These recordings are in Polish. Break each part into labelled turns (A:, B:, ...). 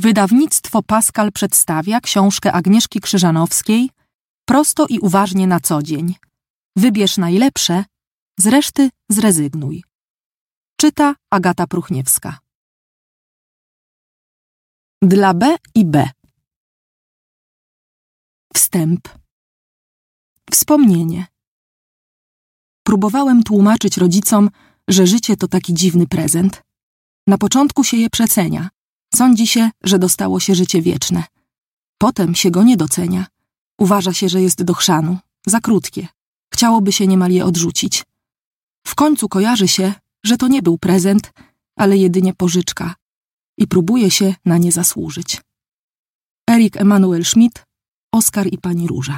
A: Wydawnictwo Pascal przedstawia książkę Agnieszki Krzyżanowskiej Prosto i uważnie na co dzień. Wybierz najlepsze, z reszty zrezygnuj. Czyta Agata Pruchniewska. Dla B i B. Wstęp. Wspomnienie. Próbowałem tłumaczyć rodzicom, że życie to taki dziwny prezent. Na początku się je przecenia. Sądzi się, że dostało się życie wieczne. Potem się go nie docenia. Uważa się, że jest do chrzanu, za krótkie. Chciałoby się niemal je odrzucić. W końcu kojarzy się, że to nie był prezent, ale jedynie pożyczka i próbuje się na nie zasłużyć. Erik Emanuel Schmidt, Oskar i pani Róża.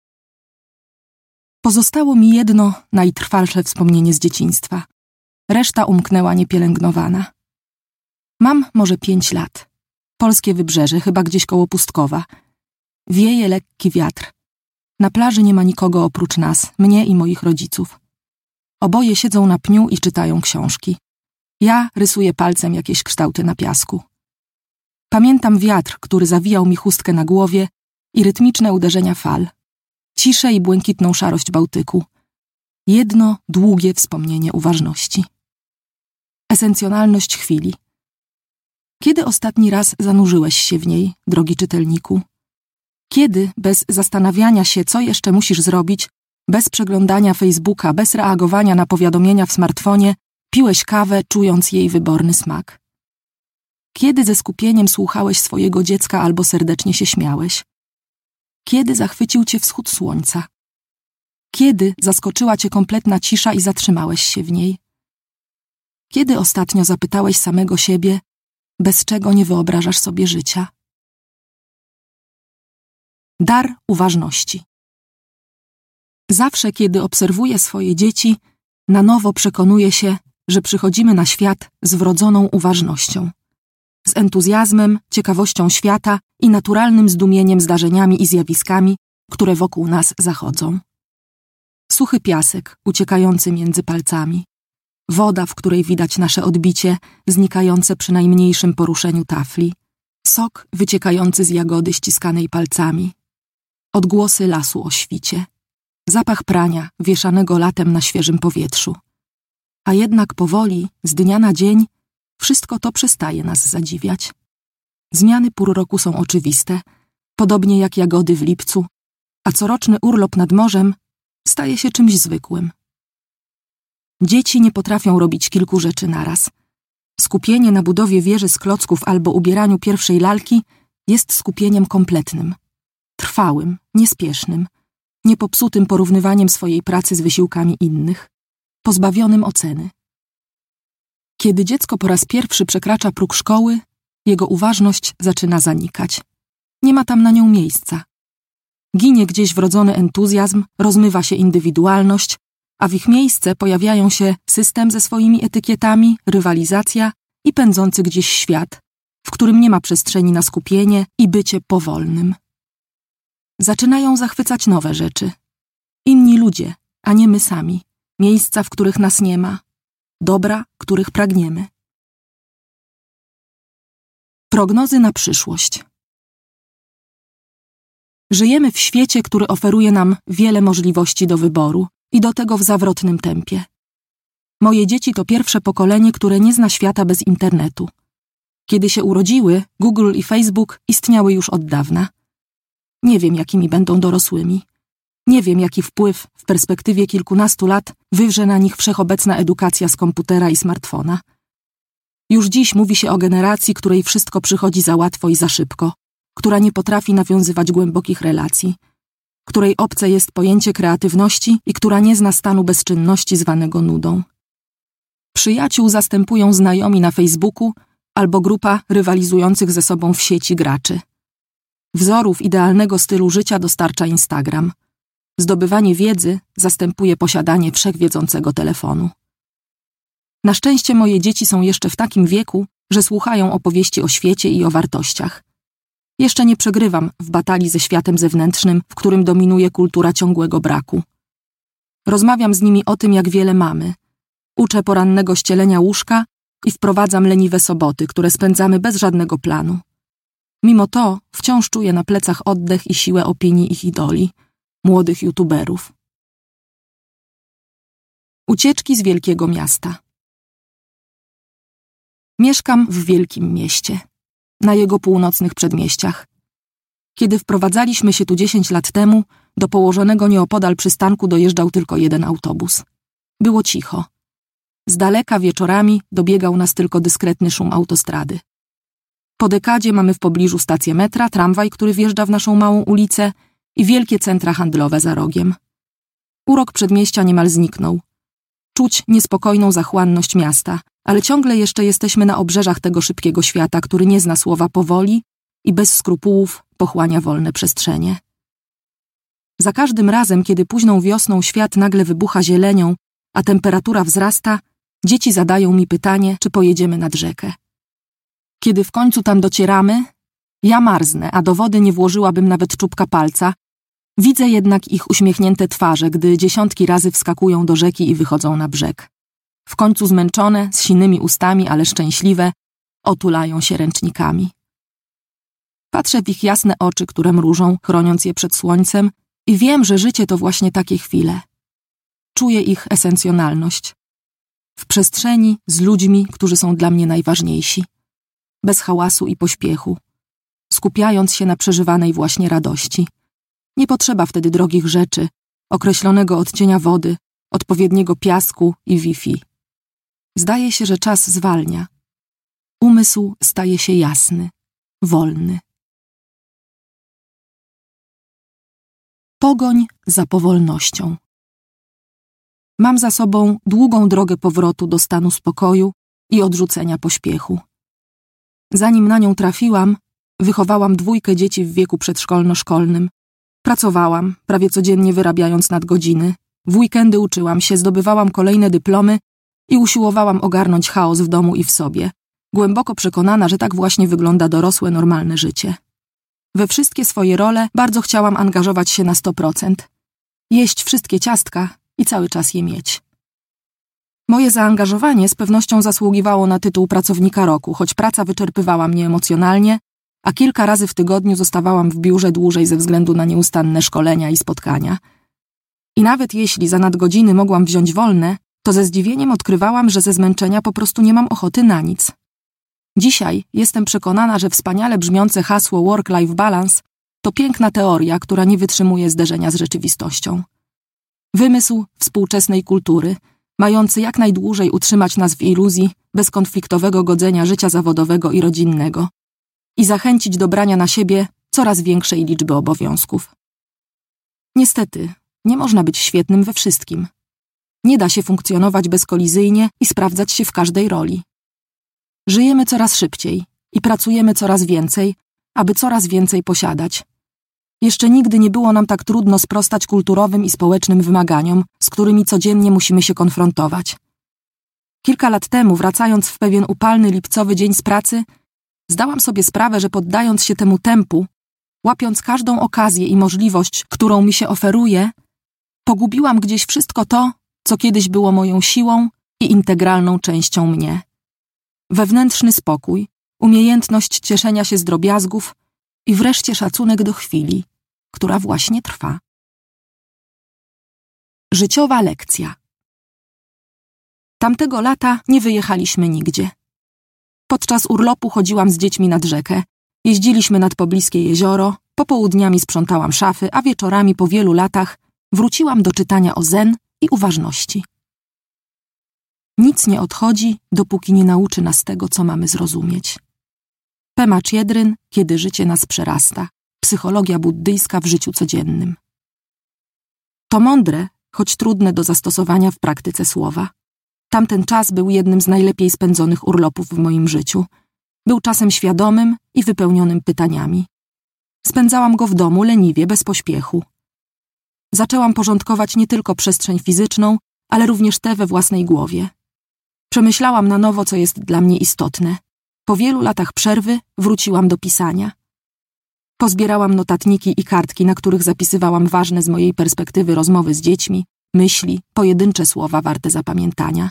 A: Pozostało mi jedno najtrwalsze wspomnienie z dzieciństwa. Reszta umknęła niepielęgnowana. Mam może 5 lat. Polskie wybrzeże, chyba gdzieś koło Pustkowa. Wieje lekki wiatr. Na plaży nie ma nikogo oprócz nas, mnie i moich rodziców. Oboje siedzą na pniu i czytają książki. Ja rysuję palcem jakieś kształty na piasku. Pamiętam wiatr, który zawijał mi chustkę na głowie i rytmiczne uderzenia fal. Ciszę i błękitną szarość Bałtyku. Jedno długie wspomnienie uważności. Esencjonalność chwili. Kiedy ostatni raz zanurzyłeś się w niej, drogi czytelniku? Kiedy, bez zastanawiania się, co jeszcze musisz zrobić, bez przeglądania Facebooka, bez reagowania na powiadomienia w smartfonie, piłeś kawę, czując jej wyborny smak? Kiedy ze skupieniem słuchałeś swojego dziecka albo serdecznie się śmiałeś? Kiedy zachwycił cię wschód słońca? Kiedy zaskoczyła cię kompletna cisza i zatrzymałeś się w niej? Kiedy ostatnio zapytałeś samego siebie, bez czego nie wyobrażasz sobie życia? Dar uważności. Zawsze, kiedy obserwuję swoje dzieci, na nowo przekonuję się, że przychodzimy na świat z wrodzoną uważnością. Z entuzjazmem, ciekawością świata i naturalnym zdumieniem zdarzeniami i zjawiskami, które wokół nas zachodzą. Suchy piasek uciekający między palcami. Woda, w której widać nasze odbicie, znikające przy najmniejszym poruszeniu tafli. Sok wyciekający z jagody ściskanej palcami. Odgłosy lasu o świcie. Zapach prania wieszanego latem na świeżym powietrzu. A jednak powoli, z dnia na dzień, wszystko to przestaje nas zadziwiać. Zmiany pór roku są oczywiste, podobnie jak jagody w lipcu, a coroczny urlop nad morzem staje się czymś zwykłym. Dzieci nie potrafią robić kilku rzeczy naraz. Skupienie na budowie wieży z klocków albo ubieraniu pierwszej lalki jest skupieniem kompletnym, trwałym, niespiesznym, niepopsutym porównywaniem swojej pracy z wysiłkami innych, pozbawionym oceny. Kiedy dziecko po raz pierwszy przekracza próg szkoły, jego uważność zaczyna zanikać. Nie ma tam na nią miejsca. Ginie gdzieś wrodzony entuzjazm, rozmywa się indywidualność, a w ich miejsce pojawiają się system ze swoimi etykietami, rywalizacja i pędzący gdzieś świat, w którym nie ma przestrzeni na skupienie i bycie powolnym. Zaczynają zachwycać nowe rzeczy. Inni ludzie, a nie my sami. Miejsca, w których nas nie ma. Dobra, których pragniemy. Prognozy na przyszłość. Żyjemy w świecie, który oferuje nam wiele możliwości do wyboru i do tego w zawrotnym tempie. Moje dzieci to pierwsze pokolenie, które nie zna świata bez internetu. Kiedy się urodziły, Google i Facebook istniały już od dawna. Nie wiem, jakimi będą dorosłymi. Nie wiem, jaki wpływ w perspektywie kilkunastu lat wywrze na nich wszechobecna edukacja z komputera i smartfona. Już dziś mówi się o generacji, której wszystko przychodzi za łatwo i za szybko, która nie potrafi nawiązywać głębokich relacji, której obce jest pojęcie kreatywności i która nie zna stanu bezczynności zwanego nudą. Przyjaciół zastępują znajomi na Facebooku albo grupa rywalizujących ze sobą w sieci graczy. Wzorów idealnego stylu życia dostarcza Instagram. Zdobywanie wiedzy zastępuje posiadanie wszechwiedzącego telefonu. Na szczęście moje dzieci są jeszcze w takim wieku, że słuchają opowieści o świecie i o wartościach. Jeszcze nie przegrywam w batalii ze światem zewnętrznym, w którym dominuje kultura ciągłego braku. Rozmawiam z nimi o tym, jak wiele mamy. Uczę porannego ścielenia łóżka i wprowadzam leniwe soboty, które spędzamy bez żadnego planu. Mimo to wciąż czuję na plecach oddech i siłę opinii ich idoli, młodych youtuberów. Ucieczki z wielkiego miasta. Mieszkam w wielkim mieście, na jego północnych przedmieściach. Kiedy wprowadzaliśmy się tu 10 lat temu, do położonego nieopodal przystanku dojeżdżał tylko jeden autobus. Było cicho. Z daleka wieczorami dobiegał nas tylko dyskretny szum autostrady. Po dekadzie mamy w pobliżu stację metra, tramwaj, który wjeżdża w naszą małą ulicę i wielkie centra handlowe za rogiem. Urok przedmieścia niemal zniknął. Czuć niespokojną zachłanność miasta, ale ciągle jeszcze jesteśmy na obrzeżach tego szybkiego świata, który nie zna słowa powoli i bez skrupułów pochłania wolne przestrzenie. Za każdym razem, kiedy późną wiosną świat nagle wybucha zielenią, a temperatura wzrasta, dzieci zadają mi pytanie, czy pojedziemy nad rzekę. Kiedy w końcu tam docieramy, ja marznę, a do wody nie włożyłabym nawet czubka palca. Widzę jednak ich uśmiechnięte twarze, gdy dziesiątki razy wskakują do rzeki i wychodzą na brzeg. W końcu zmęczone, z sinymi ustami, ale szczęśliwe, otulają się ręcznikami. Patrzę w ich jasne oczy, które mrużą, chroniąc je przed słońcem, i wiem, że życie to właśnie takie chwile. Czuję ich esencjonalność. W przestrzeni z ludźmi, którzy są dla mnie najważniejsi. Bez hałasu i pośpiechu. Skupiając się na przeżywanej właśnie radości. Nie potrzeba wtedy drogich rzeczy, określonego odcienia wody, odpowiedniego piasku i Wi-Fi. Zdaje się, że czas zwalnia. Umysł staje się jasny, wolny. Pogoń za powolnością. Mam za sobą długą drogę powrotu do stanu spokoju i odrzucenia pośpiechu. Zanim na nią trafiłam, wychowałam 2 dzieci w wieku przedszkolno-szkolnym. Pracowałam, prawie codziennie wyrabiając nadgodziny. W weekendy uczyłam się, zdobywałam kolejne dyplomy i usiłowałam ogarnąć chaos w domu i w sobie, głęboko przekonana, że tak właśnie wygląda dorosłe, normalne życie. We wszystkie swoje role bardzo chciałam angażować się na 100%, jeść wszystkie ciastka i cały czas je mieć. Moje zaangażowanie z pewnością zasługiwało na tytuł pracownika roku, choć praca wyczerpywała mnie emocjonalnie, a kilka razy w tygodniu zostawałam w biurze dłużej ze względu na nieustanne szkolenia i spotkania. I nawet jeśli za nadgodziny mogłam wziąć wolne, to ze zdziwieniem odkrywałam, że ze zmęczenia po prostu nie mam ochoty na nic. Dzisiaj jestem przekonana, że wspaniale brzmiące hasło work-life balance to piękna teoria, która nie wytrzymuje zderzenia z rzeczywistością. Wymysł współczesnej kultury, mający jak najdłużej utrzymać nas w iluzji bezkonfliktowego godzenia życia zawodowego i rodzinnego i zachęcić do brania na siebie coraz większej liczby obowiązków. Niestety, nie można być świetnym we wszystkim. Nie da się funkcjonować bezkolizyjnie i sprawdzać się w każdej roli. Żyjemy coraz szybciej i pracujemy coraz więcej, aby coraz więcej posiadać. Jeszcze nigdy nie było nam tak trudno sprostać kulturowym i społecznym wymaganiom, z którymi codziennie musimy się konfrontować. Kilka lat temu, wracając w pewien upalny lipcowy dzień z pracy, zdałam sobie sprawę, że poddając się temu tempu, łapiąc każdą okazję i możliwość, którą mi się oferuje, pogubiłam gdzieś wszystko to, co kiedyś było moją siłą i integralną częścią mnie. Wewnętrzny spokój, umiejętność cieszenia się z drobiazgów i wreszcie szacunek do chwili, która właśnie trwa. Życiowa lekcja. Tamtego lata nie wyjechaliśmy nigdzie. Podczas urlopu chodziłam z dziećmi nad rzekę, jeździliśmy nad pobliskie jezioro, popołudniami sprzątałam szafy, a wieczorami po wielu latach wróciłam do czytania o zen i uważności. Nic nie odchodzi, dopóki nie nauczy nas tego, co mamy zrozumieć. Pema Chodron, Kiedy życie nas przerasta. Psychologia buddyjska w życiu codziennym. To mądre, choć trudne do zastosowania w praktyce słowa. Tamten czas był jednym z najlepiej spędzonych urlopów w moim życiu. Był czasem świadomym i wypełnionym pytaniami. Spędzałam go w domu leniwie, bez pośpiechu. Zaczęłam porządkować nie tylko przestrzeń fizyczną, ale również tę we własnej głowie. Przemyślałam na nowo, co jest dla mnie istotne. Po wielu latach przerwy wróciłam do pisania. Pozbierałam notatniki i kartki, na których zapisywałam ważne z mojej perspektywy rozmowy z dziećmi, myśli, pojedyncze słowa warte zapamiętania.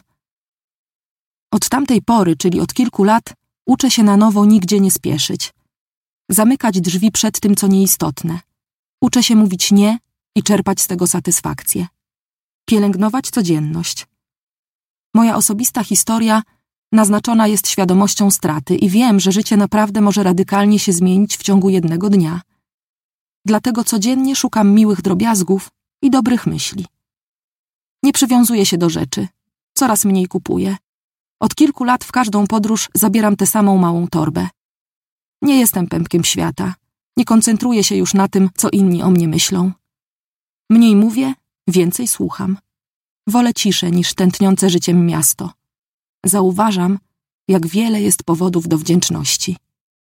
A: Od tamtej pory, czyli od kilku lat, uczę się na nowo nigdzie nie spieszyć. zamykać drzwi przed tym, co nieistotne. Uczę się mówić nie i czerpać z tego satysfakcję. Pielęgnować codzienność. Moja osobista historia naznaczona jest świadomością straty i wiem, że życie naprawdę może radykalnie się zmienić w ciągu jednego dnia. Dlatego codziennie szukam miłych drobiazgów i dobrych myśli. Nie przywiązuję się do rzeczy. Coraz mniej kupuję. Od kilku lat w każdą podróż zabieram tę samą małą torbę. Nie jestem pępkiem świata. Nie koncentruję się już na tym, co inni o mnie myślą. Mniej mówię, więcej słucham. Wolę ciszę niż tętniące życiem miasto. Zauważam, jak wiele jest powodów do wdzięczności.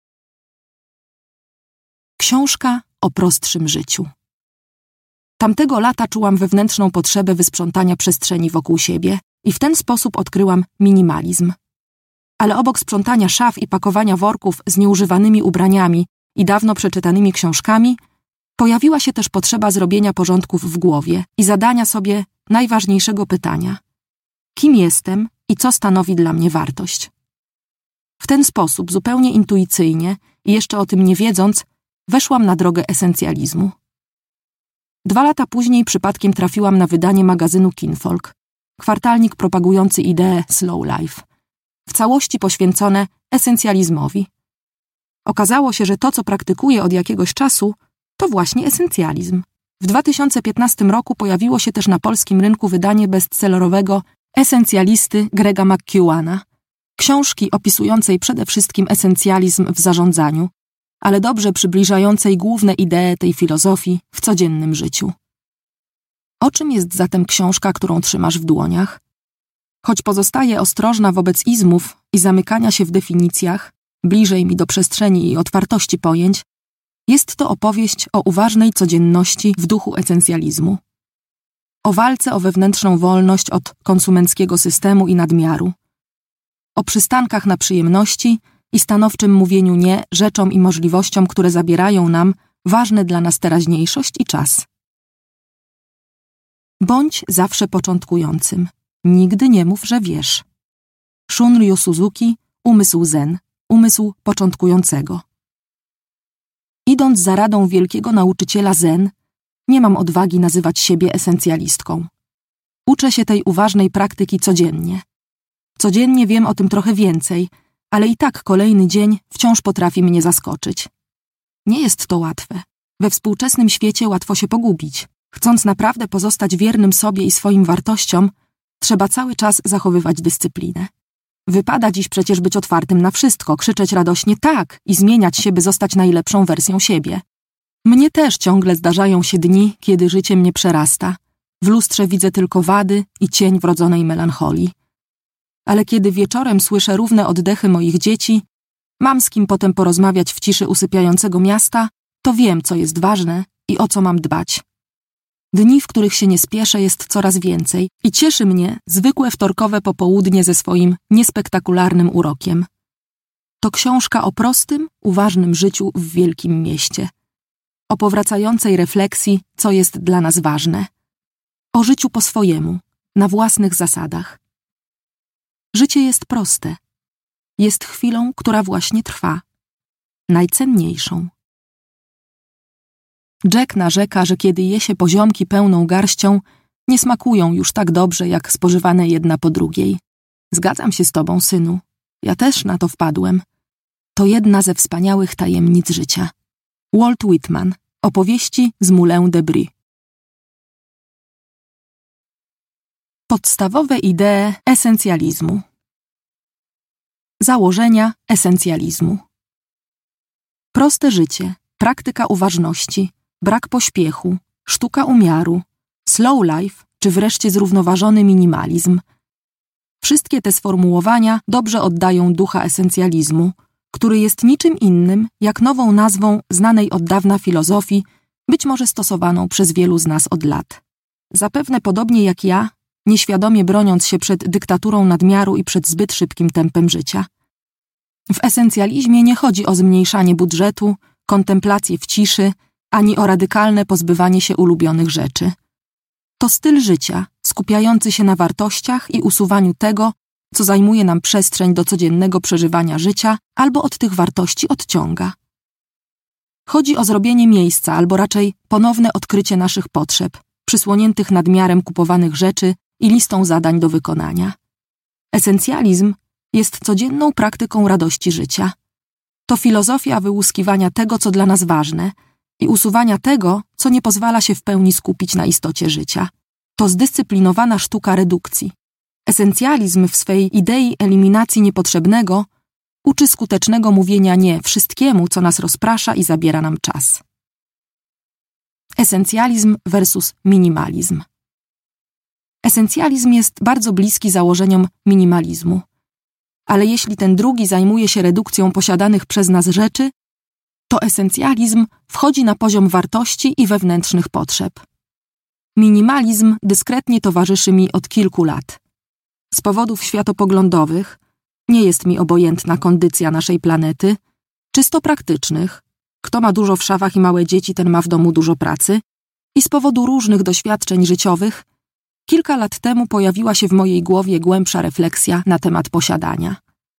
A: Książka o prostszym życiu. Tamtego lata czułam wewnętrzną potrzebę wysprzątania przestrzeni wokół siebie i w ten sposób odkryłam minimalizm. Ale obok sprzątania szaf i pakowania worków z nieużywanymi ubraniami i dawno przeczytanymi książkami, pojawiła się też potrzeba zrobienia porządków w głowie i zadania sobie najważniejszego pytania: kim jestem i co stanowi dla mnie wartość? W ten sposób, zupełnie intuicyjnie i jeszcze o tym nie wiedząc, weszłam na drogę esencjalizmu. 2 lata później przypadkiem trafiłam na wydanie magazynu Kinfolk, kwartalnik propagujący ideę slow life, w całości poświęcone esencjalizmowi. Okazało się, że to, co praktykuję od jakiegoś czasu, to właśnie esencjalizm. W 2015 roku pojawiło się też na polskim rynku wydanie bestsellerowego esencjalisty Grega McKeowana, książki opisującej przede wszystkim esencjalizm w zarządzaniu, ale dobrze przybliżającej główne idee tej filozofii w codziennym życiu. O czym jest zatem książka, którą trzymasz w dłoniach? Choć pozostaję ostrożna wobec izmów i zamykania się w definicjach, bliżej mi do przestrzeni i otwartości pojęć, jest to opowieść o uważnej codzienności w duchu esencjalizmu. O walce o wewnętrzną wolność od konsumenckiego systemu i nadmiaru. O przystankach na przyjemności i stanowczym mówieniu nie rzeczom i możliwościom, które zabierają nam ważne dla nas teraźniejszość i czas. Bądź zawsze początkującym. Nigdy nie mów, że wiesz. Shunryu Suzuki, Umysł Zen, umysł początkującego. Idąc za radą wielkiego nauczyciela Zen, nie mam odwagi nazywać siebie esencjalistką. Uczę się tej uważnej praktyki codziennie. Codziennie wiem o tym trochę więcej, ale i tak kolejny dzień wciąż potrafi mnie zaskoczyć. Nie jest to łatwe. We współczesnym świecie łatwo się pogubić. Chcąc naprawdę pozostać wiernym sobie i swoim wartościom, trzeba cały czas zachowywać dyscyplinę. Wypada dziś przecież być otwartym na wszystko, krzyczeć radośnie tak i zmieniać się, by zostać najlepszą wersją siebie. Mnie też ciągle zdarzają się dni, kiedy życie mnie przerasta. W lustrze widzę tylko wady i cień wrodzonej melancholii. Ale kiedy wieczorem słyszę równe oddechy moich dzieci, mam z kim potem porozmawiać w ciszy usypiającego miasta, to wiem, co jest ważne i o co mam dbać. Dni, w których się nie spieszę, jest coraz więcej i cieszy mnie zwykłe wtorkowe popołudnie ze swoim niespektakularnym urokiem. To książka o prostym, uważnym życiu w wielkim mieście. O powracającej refleksji, co jest dla nas ważne. O życiu po swojemu, na własnych zasadach. Życie jest proste. Jest chwilą, która właśnie trwa. Najcenniejszą. Jack narzeka, że kiedy je się poziomki pełną garścią, nie smakują już tak dobrze, jak spożywane jedna po drugiej. Zgadzam się z tobą, synu. Ja też na to wpadłem. To jedna ze wspaniałych tajemnic życia. Walt Whitman. Opowieści z Moulin de Bry. Podstawowe idee esencjalizmu. Założenia esencjalizmu. Proste życie, praktyka uważności, brak pośpiechu, sztuka umiaru, slow life czy wreszcie zrównoważony minimalizm. Wszystkie te sformułowania dobrze oddają ducha esencjalizmu, który jest niczym innym jak nową nazwą znanej od dawna filozofii, być może stosowaną przez wielu z nas od lat. Zapewne podobnie jak ja, nieświadomie broniąc się przed dyktaturą nadmiaru i przed zbyt szybkim tempem życia. W esencjalizmie nie chodzi o zmniejszanie budżetu, kontemplację w ciszy, ani o radykalne pozbywanie się ulubionych rzeczy. To styl życia, skupiający się na wartościach i usuwaniu tego, co zajmuje nam przestrzeń do codziennego przeżywania życia albo od tych wartości odciąga. Chodzi o zrobienie miejsca, albo raczej ponowne odkrycie naszych potrzeb, przysłoniętych nadmiarem kupowanych rzeczy i listą zadań do wykonania. Esencjalizm jest codzienną praktyką radości życia. To filozofia wyłuskiwania tego, co dla nas ważne i usuwania tego, co nie pozwala się w pełni skupić na istocie życia. To zdyscyplinowana sztuka redukcji. Esencjalizm w swej idei eliminacji niepotrzebnego uczy skutecznego mówienia nie wszystkiemu, co nas rozprasza i zabiera nam czas. Esencjalizm versus minimalizm. Esencjalizm jest bardzo bliski założeniom minimalizmu. Ale jeśli ten drugi zajmuje się redukcją posiadanych przez nas rzeczy, to esencjalizm wchodzi na poziom wartości i wewnętrznych potrzeb. Minimalizm dyskretnie towarzyszy mi od kilku lat. Z powodów światopoglądowych nie jest mi obojętna kondycja naszej planety, czysto praktycznych, kto ma dużo w szafach i małe dzieci, ten ma w domu dużo pracy, i z powodu różnych doświadczeń życiowych kilka lat temu pojawiła się w mojej głowie głębsza refleksja na temat posiadania.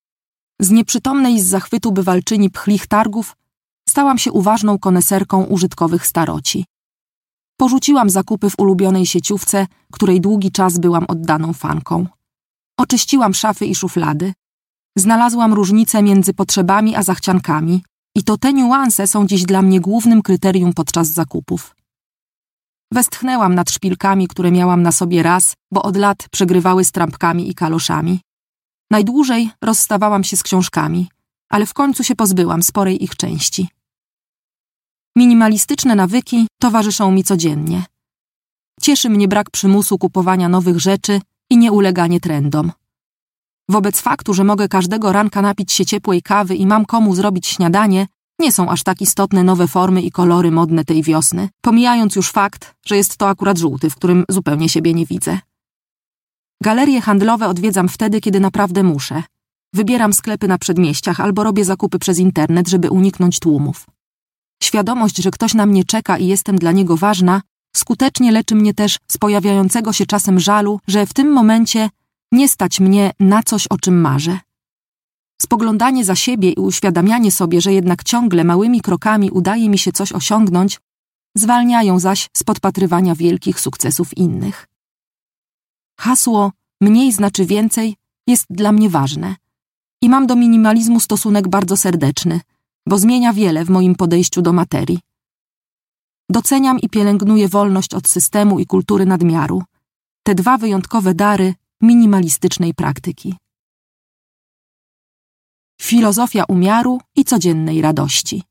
A: Z nieprzytomnej z zachwytu bywalczyni pchlich targów stałam się uważną koneserką użytkowych staroci. Porzuciłam zakupy w ulubionej sieciówce, której długi czas byłam oddaną fanką. Oczyściłam szafy i szuflady. Znalazłam różnicę między potrzebami a zachciankami i to te niuanse są dziś dla mnie głównym kryterium podczas zakupów. Westchnęłam nad szpilkami, które miałam na sobie raz, bo od lat przegrywały z trampkami i kaloszami. Najdłużej rozstawałam się z książkami, ale w końcu się pozbyłam sporej ich części. Minimalistyczne nawyki towarzyszą mi codziennie. Cieszy mnie brak przymusu kupowania nowych rzeczy i nieuleganie trendom. Wobec faktu, że mogę każdego ranka napić się ciepłej kawy i mam komu zrobić śniadanie, nie są aż tak istotne nowe formy i kolory modne tej wiosny, pomijając już fakt, że jest to akurat żółty, w którym zupełnie siebie nie widzę. Galerie handlowe odwiedzam wtedy, kiedy naprawdę muszę. Wybieram sklepy na przedmieściach albo robię zakupy przez internet, żeby uniknąć tłumów. Świadomość, że ktoś na mnie czeka i jestem dla niego ważna, skutecznie leczy mnie też z pojawiającego się czasem żalu, że w tym momencie nie stać mnie na coś, o czym marzę. Spoglądanie za siebie i uświadamianie sobie, że jednak ciągle małymi krokami udaje mi się coś osiągnąć, zwalniają zaś z podpatrywania wielkich sukcesów innych. Hasło „mniej znaczy więcej” jest dla mnie ważne i mam do minimalizmu stosunek bardzo serdeczny, bo zmienia wiele w moim podejściu do materii. Doceniam i pielęgnuję wolność od systemu i kultury nadmiaru, te dwa wyjątkowe dary minimalistycznej praktyki. Filozofia umiaru i codziennej radości.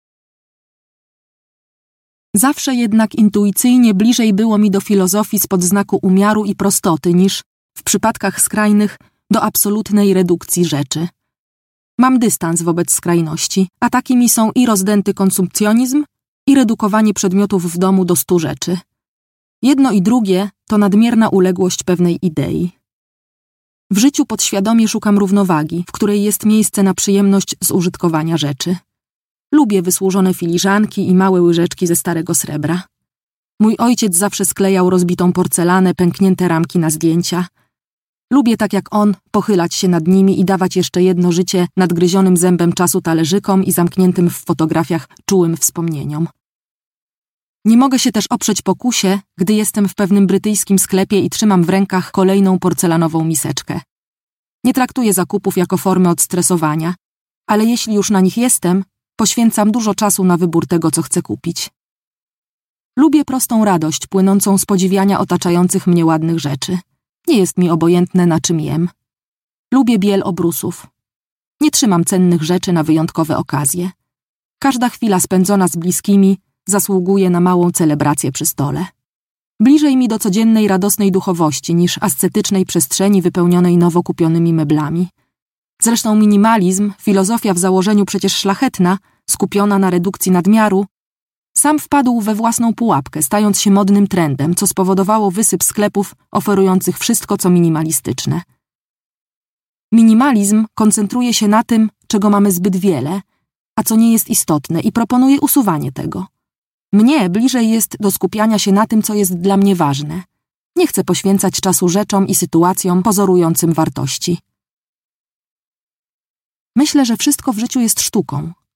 A: Zawsze jednak intuicyjnie bliżej było mi do filozofii spod znaku umiaru i prostoty niż, w przypadkach skrajnych, do absolutnej redukcji rzeczy. Mam dystans wobec skrajności, a takimi są i rozdęty konsumpcjonizm, i redukowanie przedmiotów w domu do 100 rzeczy. Jedno i drugie to nadmierna uległość pewnej idei. W życiu podświadomie szukam równowagi, w której jest miejsce na przyjemność z użytkowania rzeczy. Lubię wysłużone filiżanki i małe łyżeczki ze starego srebra. Mój ojciec zawsze sklejał rozbitą porcelanę, pęknięte ramki na zdjęcia. Lubię tak jak on pochylać się nad nimi i dawać jeszcze jedno życie nadgryzionym zębem czasu talerzykom i zamkniętym w fotografiach czułym wspomnieniom. Nie mogę się też oprzeć pokusie, gdy jestem w pewnym brytyjskim sklepie i trzymam w rękach kolejną porcelanową miseczkę. Nie traktuję zakupów jako formy odstresowania, ale jeśli już na nich jestem, poświęcam dużo czasu na wybór tego, co chcę kupić. Lubię prostą radość płynącą z podziwiania otaczających mnie ładnych rzeczy. Nie jest mi obojętne, na czym jem. Lubię biel obrusów. Nie trzymam cennych rzeczy na wyjątkowe okazje. Każda chwila spędzona z bliskimi zasługuje na małą celebrację przy stole. Bliżej mi do codziennej radosnej duchowości niż ascetycznej przestrzeni wypełnionej nowo kupionymi meblami. Zresztą minimalizm, filozofia w założeniu przecież szlachetna, skupiona na redukcji nadmiaru, sam wpadł we własną pułapkę, stając się modnym trendem, co spowodowało wysyp sklepów oferujących wszystko, co minimalistyczne. Minimalizm koncentruje się na tym, czego mamy zbyt wiele, a co nie jest istotne i proponuje usuwanie tego. Mnie bliżej jest do skupiania się na tym, co jest dla mnie ważne. Nie chcę poświęcać czasu rzeczom i sytuacjom pozorującym wartości. Myślę, że wszystko w życiu jest sztuką.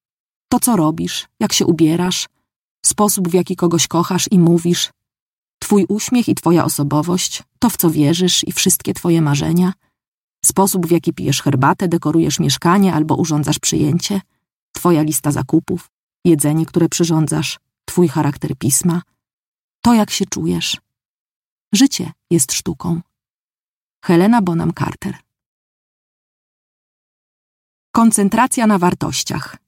A: To, co robisz, jak się ubierasz, sposób, w jaki kogoś kochasz i mówisz, twój uśmiech i twoja osobowość, to, w co wierzysz i wszystkie twoje marzenia, sposób, w jaki pijesz herbatę, dekorujesz mieszkanie albo urządzasz przyjęcie, twoja lista zakupów, jedzenie, które przyrządzasz, twój charakter pisma, to, jak się czujesz. Życie jest sztuką. Helena Bonham Carter. Koncentracja na wartościach.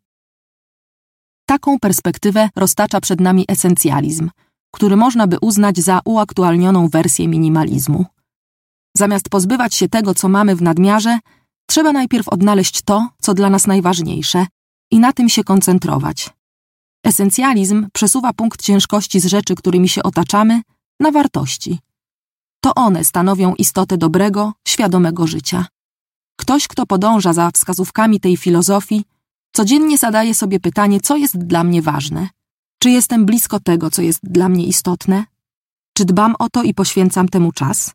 A: Taką perspektywę roztacza przed nami esencjalizm, który można by uznać za uaktualnioną wersję minimalizmu. Zamiast pozbywać się tego, co mamy w nadmiarze, trzeba najpierw odnaleźć to, co dla nas najważniejsze i na tym się koncentrować. Esencjalizm przesuwa punkt ciężkości z rzeczy, którymi się otaczamy, na wartości. To one stanowią istotę dobrego, świadomego życia. Ktoś, kto podąża za wskazówkami tej filozofii, codziennie zadaje sobie pytanie, co jest dla mnie ważne. Czy jestem blisko tego, co jest dla mnie istotne? Czy dbam o to i poświęcam temu czas?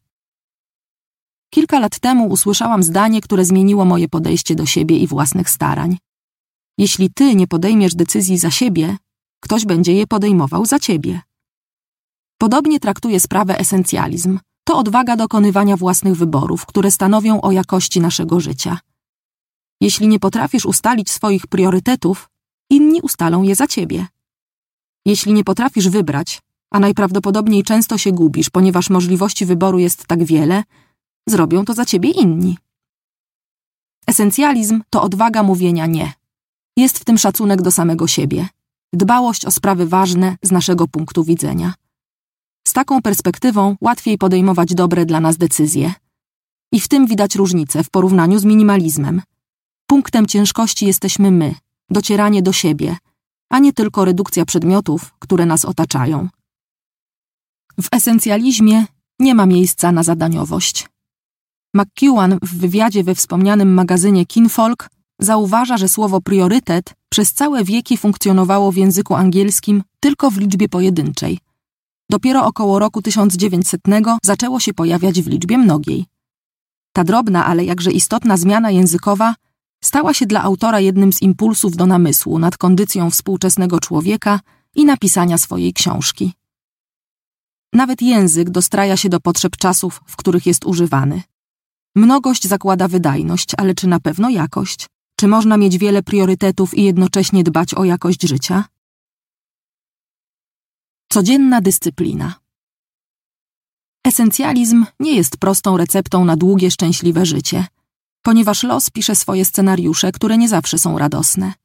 A: Kilka lat temu usłyszałam zdanie, które zmieniło moje podejście do siebie i własnych starań. Jeśli ty nie podejmiesz decyzji za siebie, ktoś będzie je podejmował za ciebie. Podobnie traktuje sprawę esencjalizm. To odwaga dokonywania własnych wyborów, które stanowią o jakości naszego życia. Jeśli nie potrafisz ustalić swoich priorytetów, inni ustalą je za ciebie. Jeśli nie potrafisz wybrać, a najprawdopodobniej często się gubisz, ponieważ możliwości wyboru jest tak wiele, zrobią to za ciebie inni. Esencjalizm to odwaga mówienia nie. Jest w tym szacunek do samego siebie, dbałość o sprawy ważne z naszego punktu widzenia. Z taką perspektywą łatwiej podejmować dobre dla nas decyzje. I w tym widać różnicę w porównaniu z minimalizmem. Punktem ciężkości jesteśmy my, docieranie do siebie, a nie tylko redukcja przedmiotów, które nas otaczają. W esencjalizmie nie ma miejsca na zadaniowość. McEwan w wywiadzie we wspomnianym magazynie Kinfolk zauważa, że słowo priorytet przez całe wieki funkcjonowało w języku angielskim tylko w liczbie pojedynczej. Dopiero około roku 1900 zaczęło się pojawiać w liczbie mnogiej. Ta drobna, ale jakże istotna zmiana językowa stała się dla autora jednym z impulsów do namysłu nad kondycją współczesnego człowieka i napisania swojej książki. Nawet język dostraja się do potrzeb czasów, w których jest używany. Mnogość zakłada wydajność, ale czy na pewno jakość? Czy można mieć wiele priorytetów i jednocześnie dbać o jakość życia? Codzienna dyscyplina. Esencjalizm nie jest prostą receptą na długie, szczęśliwe życie, ponieważ los pisze swoje scenariusze, które nie zawsze są radosne.